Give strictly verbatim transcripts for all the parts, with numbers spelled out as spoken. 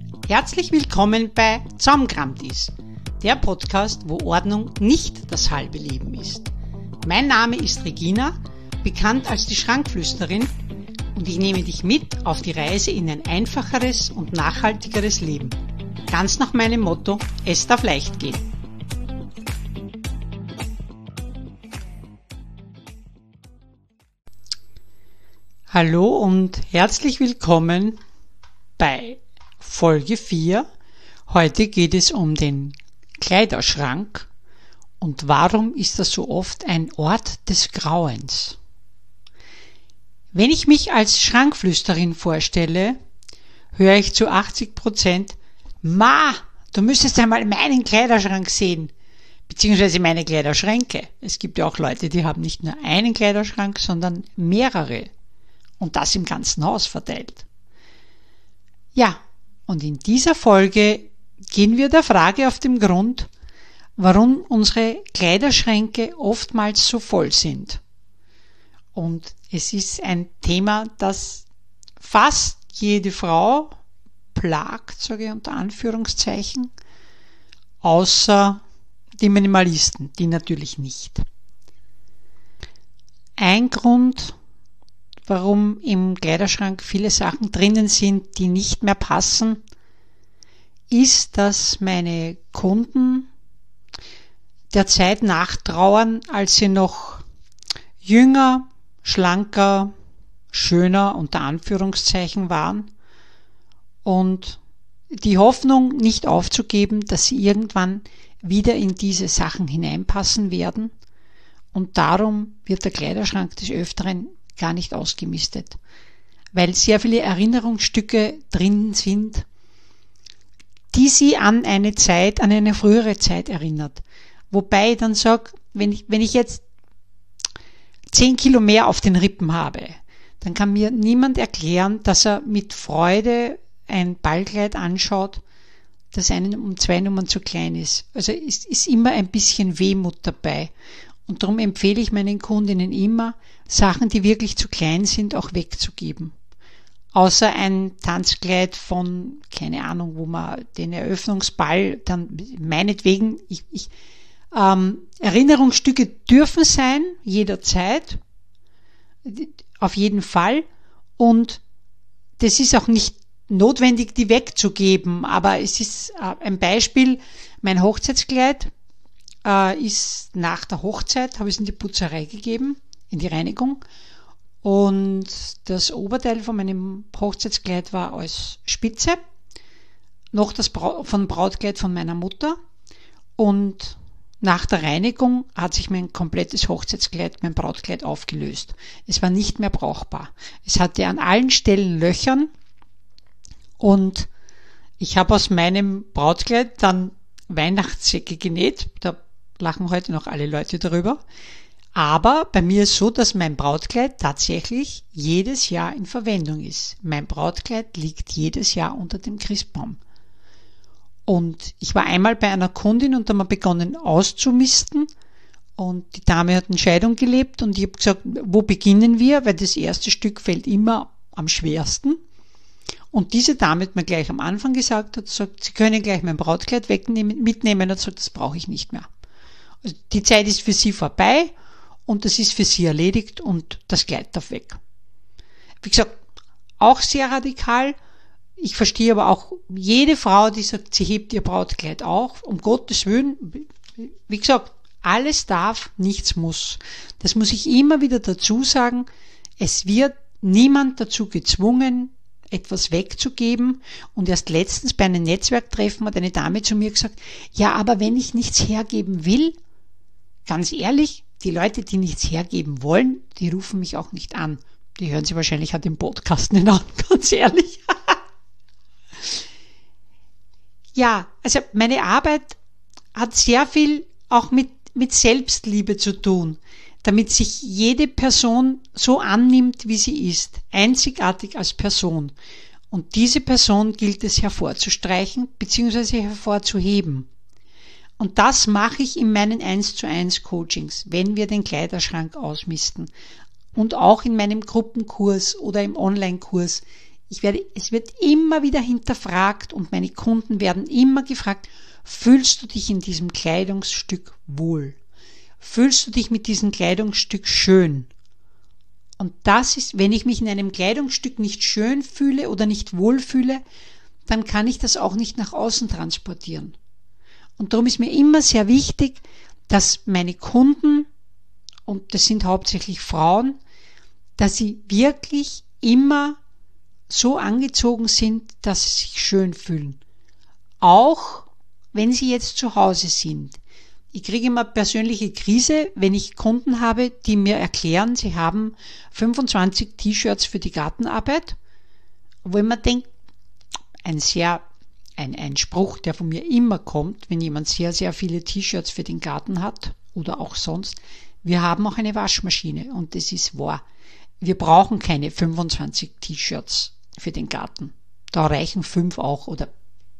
Herzlich willkommen bei Zaumkramtis, der Podcast, wo Ordnung nicht das halbe Leben ist. Mein Name ist Regina, bekannt als die Schrankflüsterin, und ich nehme dich mit auf die Reise in ein einfacheres und nachhaltigeres Leben. Ganz nach meinem Motto, es darf leicht gehen. Hallo und herzlich willkommen bei Folge vier. Heute geht es um den Kleiderschrank und warum ist das so oft ein Ort des Grauens. Wenn ich mich als Schrankflüsterin vorstelle, höre ich zu achtzig Prozent, Ma, du müsstest einmal meinen Kleiderschrank sehen, beziehungsweise meine Kleiderschränke. Es gibt ja auch Leute, die haben nicht nur einen Kleiderschrank, sondern mehrere. Und das im ganzen Haus verteilt. Ja, und in dieser Folge gehen wir der Frage auf den Grund, warum unsere Kleiderschränke oftmals so voll sind. Und es ist ein Thema, das fast jede Frau plagt, sage ich unter Anführungszeichen, außer die Minimalisten, die natürlich nicht. Ein Grund, warum im Kleiderschrank viele Sachen drinnen sind, die nicht mehr passen, ist, dass meine Kunden der Zeit nachtrauern, als sie noch jünger, schlanker, schöner unter Anführungszeichen waren und die Hoffnung nicht aufzugeben, dass sie irgendwann wieder in diese Sachen hineinpassen werden, und darum wird der Kleiderschrank des Öfteren gar nicht ausgemistet, weil sehr viele Erinnerungsstücke drin sind, die sie an eine Zeit, an eine frühere Zeit erinnert. Wobei ich dann sage, wenn ich, wenn ich jetzt zehn Kilo mehr auf den Rippen habe, dann kann mir niemand erklären, dass er mit Freude ein Ballkleid anschaut, das einem um zwei Nummern zu klein ist. Also es ist immer ein bisschen Wehmut dabei. Und darum empfehle ich meinen Kundinnen immer, Sachen, die wirklich zu klein sind, auch wegzugeben. Außer ein Tanzkleid von, keine Ahnung, wo man den Eröffnungsball dann, meinetwegen, ich, ich, ähm, Erinnerungsstücke dürfen sein, jederzeit, auf jeden Fall. Und das ist auch nicht notwendig, die wegzugeben, aber es ist äh, ein Beispiel, mein Hochzeitskleid äh, ist nach der Hochzeit, habe ich es in die Putzerei gegeben, in die Reinigung, und das Oberteil von meinem Hochzeitskleid war als Spitze, noch das Bra- von Brautkleid von meiner Mutter, und nach der Reinigung hat sich mein komplettes Hochzeitskleid, mein Brautkleid aufgelöst. Es war nicht mehr brauchbar. Es hatte an allen Stellen Löchern und ich habe aus meinem Brautkleid dann Weihnachtssäcke genäht. Da lachen heute noch alle Leute darüber. Aber bei mir ist so, dass mein Brautkleid tatsächlich jedes Jahr in Verwendung ist. Mein Brautkleid liegt jedes Jahr unter dem Christbaum. Und ich war einmal bei einer Kundin und da haben wir begonnen auszumisten. Und die Dame hat in Scheidung gelebt und ich habe gesagt, wo beginnen wir? Weil das erste Stück fällt immer am schwersten. Und diese Dame hat mir gleich am Anfang gesagt, hat gesagt, Sie können gleich mein Brautkleid wegnehmen, mitnehmen. Und hat gesagt, das brauche ich nicht mehr. Also die Zeit ist für Sie vorbei. Und das ist für sie erledigt und das Kleid darf weg. Wie gesagt, auch sehr radikal. Ich verstehe aber auch jede Frau, die sagt, sie hebt ihr Brautkleid auch. Um Gottes Willen, wie gesagt, alles darf, nichts muss. Das muss ich immer wieder dazu sagen. Es wird niemand dazu gezwungen, etwas wegzugeben. Und erst letztens bei einem Netzwerktreffen hat eine Dame zu mir gesagt, ja, aber wenn ich nichts hergeben will, ganz ehrlich, die Leute, die nichts hergeben wollen, die rufen mich auch nicht an. Die hören sie wahrscheinlich an dem Podcast nicht an, ganz ehrlich. Ja, also meine Arbeit hat sehr viel auch mit, mit Selbstliebe zu tun, damit sich jede Person so annimmt, wie sie ist, einzigartig als Person. Und diese Person gilt es hervorzustreichen bzw. hervorzuheben. Und das mache ich in meinen eins zu eins Coachings, wenn wir den Kleiderschrank ausmisten. Und auch in meinem Gruppenkurs oder im Online-Kurs Ich werde, es wird immer wieder hinterfragt und meine Kunden werden immer gefragt, fühlst du dich in diesem Kleidungsstück wohl? Fühlst du dich mit diesem Kleidungsstück schön? Und das ist, wenn ich mich in einem Kleidungsstück nicht schön fühle oder nicht wohl fühle, dann kann ich das auch nicht nach außen transportieren. Und darum ist mir immer sehr wichtig, dass meine Kunden, und das sind hauptsächlich Frauen, dass sie wirklich immer so angezogen sind, dass sie sich schön fühlen. Auch wenn sie jetzt zu Hause sind. Ich kriege immer persönliche Krise, wenn ich Kunden habe, die mir erklären, sie haben fünfundzwanzig T-Shirts für die Gartenarbeit, wo ich mir denke, ein sehr, ein, ein Spruch, der von mir immer kommt, wenn jemand sehr, sehr viele T-Shirts für den Garten hat oder auch sonst, wir haben auch eine Waschmaschine und das ist wahr. Wir brauchen keine fünfundzwanzig T-Shirts für den Garten. Da reichen fünf auch oder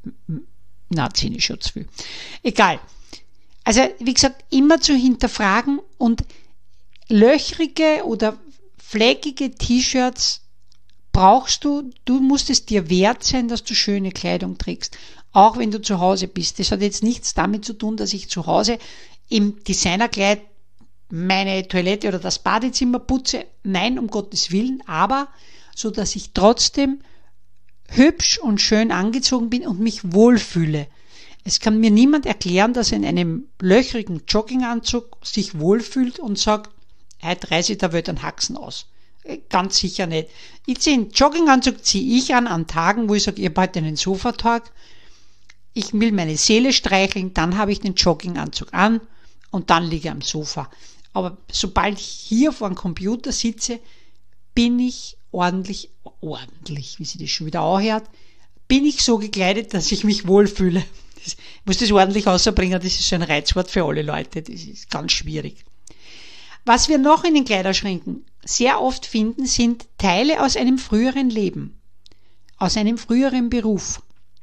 na, zehn ist schon zu viel. Egal. Also, wie gesagt, immer zu hinterfragen und löchrige oder fleckige T-Shirts brauchst du, du musst es dir wert sein, dass du schöne Kleidung trägst, auch wenn du zu Hause bist. Das hat jetzt nichts damit zu tun, dass ich zu Hause im Designerkleid meine Toilette oder das Badezimmer putze. Nein, um Gottes Willen, aber so, dass ich trotzdem hübsch und schön angezogen bin und mich wohlfühle. Es kann mir niemand erklären, dass er in einem löchrigen Jogginganzug sich wohlfühlt und sagt, heute reiße ich der Welt einen Haxen aus. Ganz sicher nicht. Ich ziehe einen Jogginganzug ziehe ich an, an Tagen, wo ich sage, ich habe heute einen Sofatag. Ich will meine Seele streicheln, dann habe ich den Jogginganzug an und dann liege ich am Sofa. Aber sobald ich hier vor dem Computer sitze, bin ich ordentlich, ordentlich, wie sie das schon wieder anhört, bin ich so gekleidet, dass ich mich wohlfühle. Ich muss das ordentlich rausbringen, das ist so ein Reizwort für alle Leute, das ist ganz schwierig. Was wir noch in den Kleiderschränken sehr oft finden, sind Teile aus einem früheren Leben, aus einem früheren Beruf.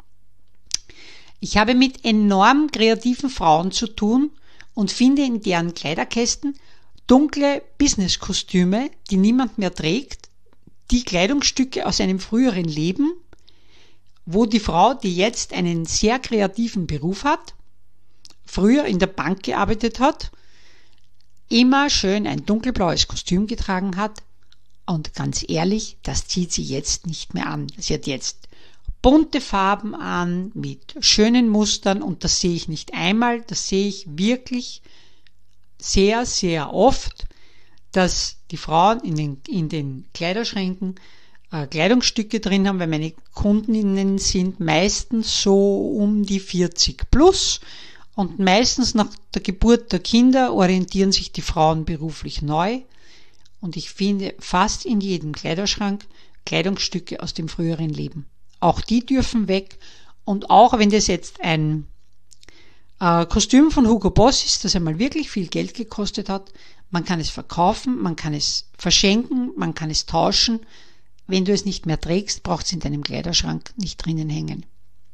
Ich habe mit enorm kreativen Frauen zu tun und finde in deren Kleiderkästen dunkle Businesskostüme, die niemand mehr trägt, die Kleidungsstücke aus einem früheren Leben, wo die Frau, die jetzt einen sehr kreativen Beruf hat, früher in der Bank gearbeitet hat, immer schön ein dunkelblaues Kostüm getragen hat und ganz ehrlich, das zieht sie jetzt nicht mehr an. Sie hat jetzt bunte Farben an mit schönen Mustern und das sehe ich nicht einmal, das sehe ich wirklich sehr, sehr oft, dass die Frauen in den, in den Kleiderschränken äh, Kleidungsstücke drin haben, weil meine Kundinnen sind meistens so um die vierzig plus und meistens nach der Geburt der Kinder orientieren sich die Frauen beruflich neu und ich finde fast in jedem Kleiderschrank Kleidungsstücke aus dem früheren Leben. Auch die dürfen weg und auch wenn das jetzt ein äh, Kostüm von Hugo Boss ist, das einmal wirklich viel Geld gekostet hat, man kann es verkaufen, man kann es verschenken, man kann es tauschen. Wenn du es nicht mehr trägst, braucht es in deinem Kleiderschrank nicht drinnen hängen.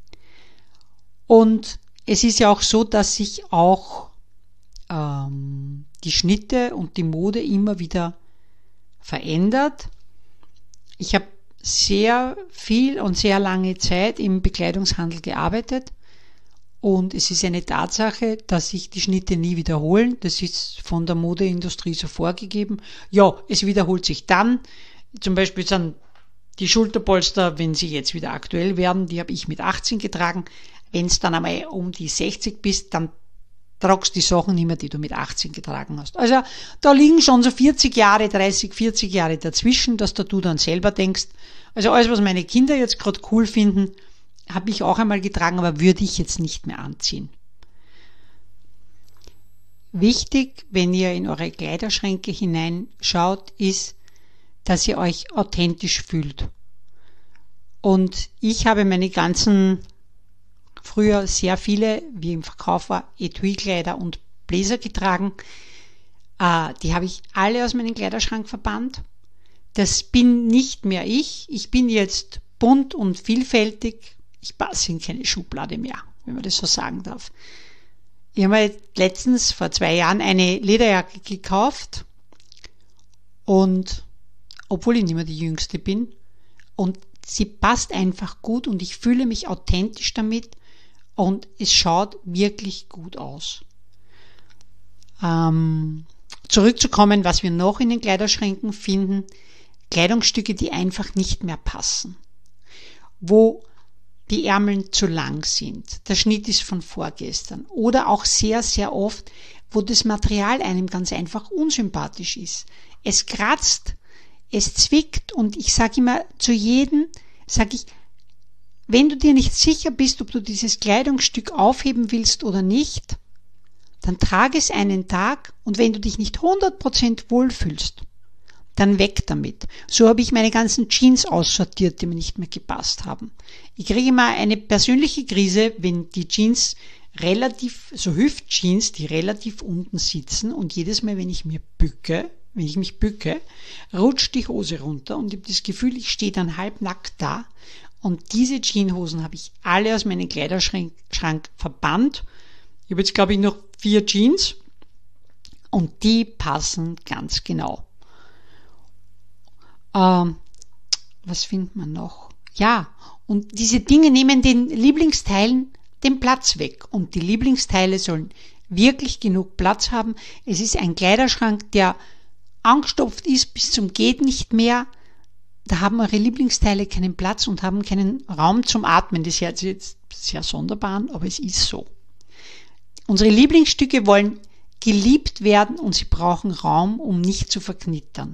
Und es ist ja auch so, dass sich auch ähm, die Schnitte und die Mode immer wieder verändert. Ich habe sehr viel und sehr lange Zeit im Bekleidungshandel gearbeitet und es ist eine Tatsache, dass sich die Schnitte nie wiederholen. Das ist von der Modeindustrie so vorgegeben. Ja, es wiederholt sich dann. Zum Beispiel sind die Schulterpolster, wenn sie jetzt wieder aktuell werden, die habe ich mit achtzehn getragen. Wenn es dann einmal um die sechzig bist, dann tragst du die Sachen nicht mehr, die du mit achtzehn getragen hast. Also da liegen schon so vierzig Jahre, dreißig, vierzig Jahre dazwischen, dass da du dann selber denkst, also alles, was meine Kinder jetzt gerade cool finden, habe ich auch einmal getragen, aber würde ich jetzt nicht mehr anziehen. Wichtig, wenn ihr in eure Kleiderschränke hineinschaut, ist, dass ihr euch authentisch fühlt. Und ich habe meine ganzen, früher sehr viele, wie im Verkauf war, Etui-Kleider und Bläser getragen. Äh, die habe ich alle aus meinem Kleiderschrank verbannt. Das bin nicht mehr ich. Ich bin jetzt bunt und vielfältig. Ich passe in keine Schublade mehr, wenn man das so sagen darf. Ich habe mir letztens vor zwei Jahren eine Lederjacke gekauft und obwohl ich nicht mehr die Jüngste bin und Sie passt einfach gut und ich fühle mich authentisch damit und es schaut wirklich gut aus. Ähm, zurückzukommen, was wir noch in den Kleiderschränken finden, Kleidungsstücke, die einfach nicht mehr passen, wo die Ärmeln zu lang sind, der Schnitt ist von vorgestern oder auch sehr, sehr oft, wo das Material einem ganz einfach unsympathisch ist. Es kratzt, es zwickt und ich sage immer zu jedem, sage ich, wenn du dir nicht sicher bist, ob du dieses Kleidungsstück aufheben willst oder nicht, dann trage es einen Tag und wenn du dich nicht hundert Prozent wohlfühlst, dann weg damit. So habe ich meine ganzen Jeans aussortiert, die mir nicht mehr gepasst haben. Ich kriege immer eine persönliche Krise, wenn die Jeans relativ, so Hüftjeans, die relativ unten sitzen und jedes Mal, wenn ich mir bücke, wenn ich mich bücke, rutscht die Hose runter und ich habe das Gefühl, ich stehe dann halbnackt da und diese Jeanshosen habe ich alle aus meinem Kleiderschrank Schrank verbannt. Ich habe jetzt, glaube ich, noch vier Jeans und die passen ganz genau. Ähm, was findet man noch? Ja, und diese Dinge nehmen den Lieblingsteilen den Platz weg und die Lieblingsteile sollen wirklich genug Platz haben. Es ist ein Kleiderschrank, der angestopft ist bis zum geht nicht mehr. Da haben eure Lieblingsteile keinen Platz und haben keinen Raum zum Atmen. Das hört sich jetzt sehr sonderbar an, aber es ist so. Unsere Lieblingsstücke wollen geliebt werden und sie brauchen Raum, um nicht zu verknittern.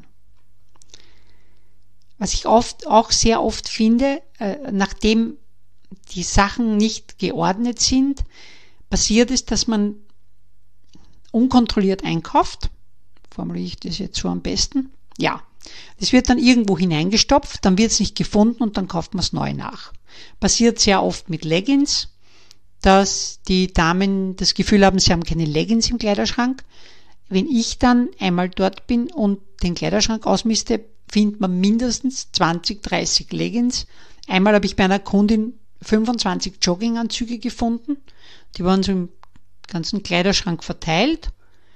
Was ich oft, auch sehr oft finde, äh, nachdem die Sachen nicht geordnet sind, passiert es, dass man unkontrolliert einkauft. Formuliere ich das jetzt so am besten? Ja. Das wird dann irgendwo hineingestopft, dann wird es nicht gefunden und dann kauft man es neu nach. Passiert sehr oft mit Leggings, dass die Damen das Gefühl haben, sie haben keine Leggings im Kleiderschrank. Wenn ich dann einmal dort bin und den Kleiderschrank ausmiste, findet man mindestens zwanzig, dreißig Leggings. Einmal habe ich bei einer Kundin fünfundzwanzig Jogginganzüge gefunden. Die waren so im ganzen Kleiderschrank verteilt.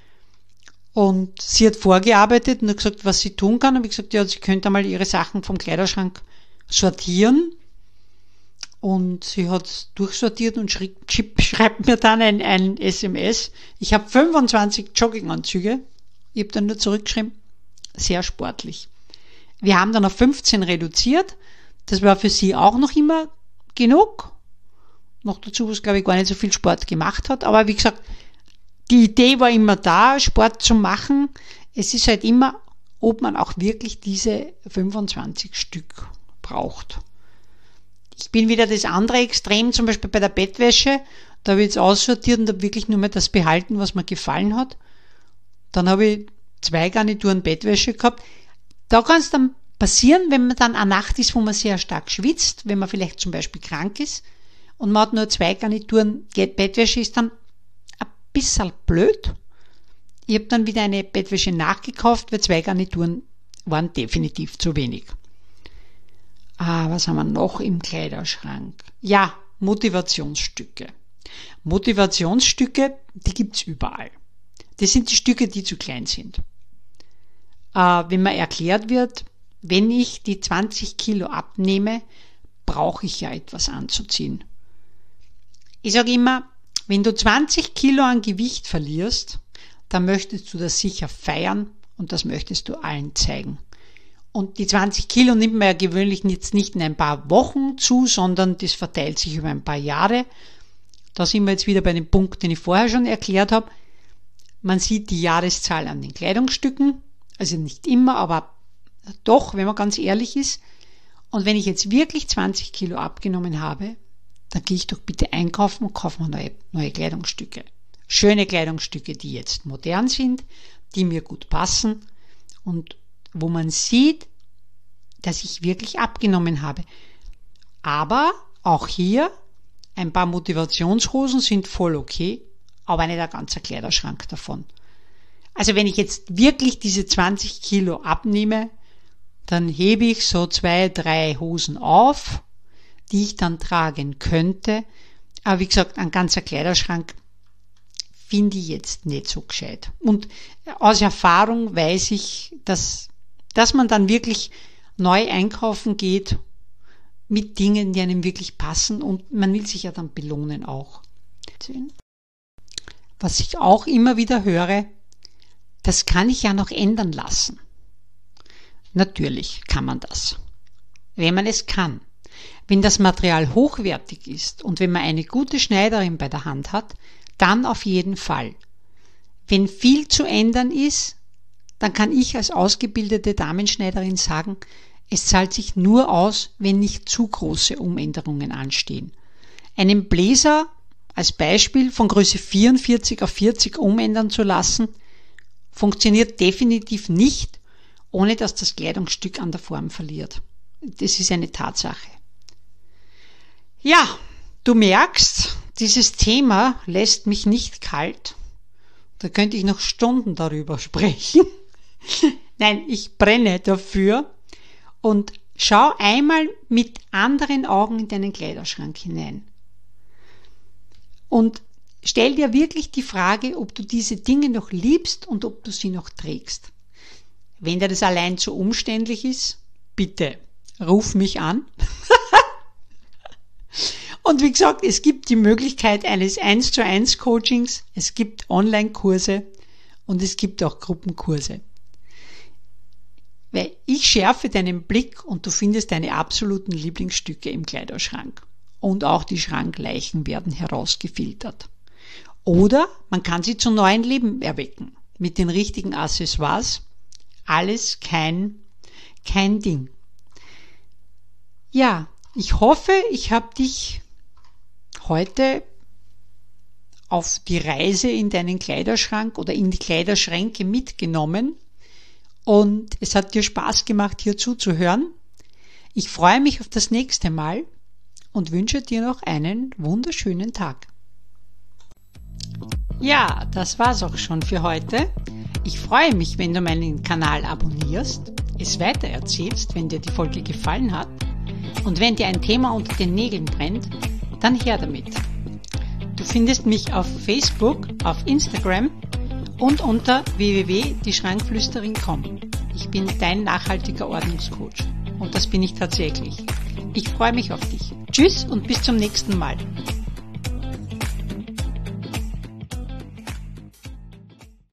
Und sie hat vorgearbeitet und hat gesagt, was sie tun kann. Und ich gesagt, ja, sie könnte einmal ihre Sachen vom Kleiderschrank sortieren. Und sie hat durchsortiert und schreibt, schreibt mir dann ein, ein S M S. Ich habe fünfundzwanzig Jogginganzüge. Ich habe dann nur zurückgeschrieben, sehr sportlich. Wir haben dann auf fünfzehn reduziert. Das war für sie auch noch immer genug. Noch dazu, was glaube ich gar nicht so viel Sport gemacht hat. Aber wie gesagt, die Idee war immer da, Sport zu machen. Es ist halt immer, ob man auch wirklich diese fünfundzwanzig Stück braucht. Ich bin wieder das andere Extrem, zum Beispiel bei der Bettwäsche. Da habe ich jetzt aussortiert und habe wirklich nur mehr das behalten, was mir gefallen hat. Dann habe ich zwei Garnituren Bettwäsche gehabt. Da kann es dann passieren, wenn man dann eine Nacht ist, wo man sehr stark schwitzt, wenn man vielleicht zum Beispiel krank ist und man hat nur zwei Garnituren Bettwäsche, ist dann ein bisschen blöd. Ich habe dann wieder eine Bettwäsche nachgekauft, weil zwei Garnituren waren definitiv zu wenig. Ah, was haben wir noch im Kleiderschrank? Ja, Motivationsstücke. Motivationsstücke, die gibt's überall. Das sind die Stücke, die zu klein sind. Äh, wenn mir erklärt wird, wenn ich die zwanzig Kilo abnehme, brauche ich ja etwas anzuziehen. Ich sage immer, wenn du zwanzig Kilo an Gewicht verlierst, dann möchtest du das sicher feiern und das möchtest du allen zeigen. Und die zwanzig Kilo nimmt man ja gewöhnlich jetzt nicht in ein paar Wochen zu, sondern das verteilt sich über ein paar Jahre. Da sind wir jetzt wieder bei dem Punkt, den ich vorher schon erklärt habe. Man sieht die Jahreszahl an den Kleidungsstücken, also nicht immer, aber doch, wenn man ganz ehrlich ist. Und wenn ich jetzt wirklich zwanzig Kilo abgenommen habe, dann gehe ich doch bitte einkaufen und kaufe mir neue, neue Kleidungsstücke. Schöne Kleidungsstücke, die jetzt modern sind, die mir gut passen und wo man sieht, dass ich wirklich abgenommen habe. Aber auch hier, ein paar Motivationshosen sind voll okay, aber nicht ein ganzer Kleiderschrank davon. Also wenn ich jetzt wirklich diese zwanzig Kilo abnehme, dann hebe ich so zwei, drei Hosen auf, die ich dann tragen könnte. Aber wie gesagt, ein ganzer Kleiderschrank finde ich jetzt nicht so gescheit. Und aus Erfahrung weiß ich, dass, dass man dann wirklich neu einkaufen geht, mit Dingen, die einem wirklich passen, und man will sich ja dann belohnen auch. Was ich auch immer wieder höre, das kann ich ja noch ändern lassen. Natürlich kann man das, wenn man es kann. Wenn das Material hochwertig ist und wenn man eine gute Schneiderin bei der Hand hat, dann auf jeden Fall. Wenn viel zu ändern ist, dann kann ich als ausgebildete Damenschneiderin sagen, es zahlt sich nur aus, wenn nicht zu große Umänderungen anstehen. Einen Bläser als Beispiel von Größe vierundvierzig auf vierzig umändern zu lassen, funktioniert definitiv nicht, ohne dass das Kleidungsstück an der Form verliert. Das ist eine Tatsache. Ja, du merkst, dieses Thema lässt mich nicht kalt. Da könnte ich noch Stunden darüber sprechen. Nein, ich brenne dafür. Und schau einmal mit anderen Augen in deinen Kleiderschrank hinein. Und stell dir wirklich die Frage, ob du diese Dinge noch liebst und ob du sie noch trägst. Wenn dir das allein zu umständlich ist, bitte ruf mich an. Und wie gesagt, es gibt die Möglichkeit eines eins zu eins Coachings, es gibt Online-Kurse und es gibt auch Gruppenkurse. Weil ich schärfe deinen Blick und du findest deine absoluten Lieblingsstücke im Kleiderschrank. Und auch die Schrankleichen werden herausgefiltert. Oder man kann sie zu neuem Leben erwecken. Mit den richtigen Accessoires. Alles kein, kein Ding. Ja, ich hoffe, ich habe dich heute auf die Reise in deinen Kleiderschrank oder in die Kleiderschränke mitgenommen. Und es hat dir Spaß gemacht, hier zuzuhören. Ich freue mich auf das nächste Mal und wünsche dir noch einen wunderschönen Tag. Ja, das war's auch schon für heute. Ich freue mich, wenn du meinen Kanal abonnierst, es weitererzählst, wenn dir die Folge gefallen hat. Und wenn dir ein Thema unter den Nägeln brennt, dann her damit. Du findest mich auf Facebook, auf Instagram und unter w w w punkt die schrankflüsterin punkt com. Ich bin dein nachhaltiger Ordnungscoach. Und das bin ich tatsächlich. Ich freue mich auf dich. Tschüss und bis zum nächsten Mal.